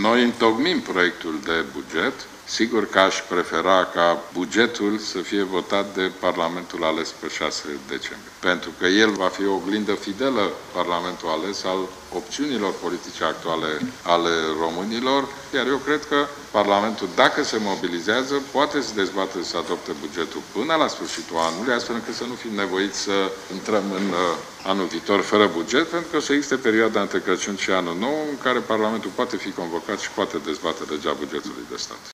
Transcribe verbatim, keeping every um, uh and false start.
Noi întocmim proiectul de buget. Sigur că aș prefera ca bugetul să fie votat de Parlamentul ales pe șase decembrie. Pentru că el va fi o oglindă fidelă, Parlamentul ales, al opțiunilor politice actuale ale românilor. Iar eu cred că Parlamentul, dacă se mobilizează, poate să dezbată să adopte bugetul până la sfârșitul anului, astfel încât să nu fim nevoiți să intrăm în uh, anul viitor fără buget, pentru că să existe perioada între Crăciun și Anul Nou, în care Parlamentul poate fi convocat și poate dezbate legea bugetului de stat.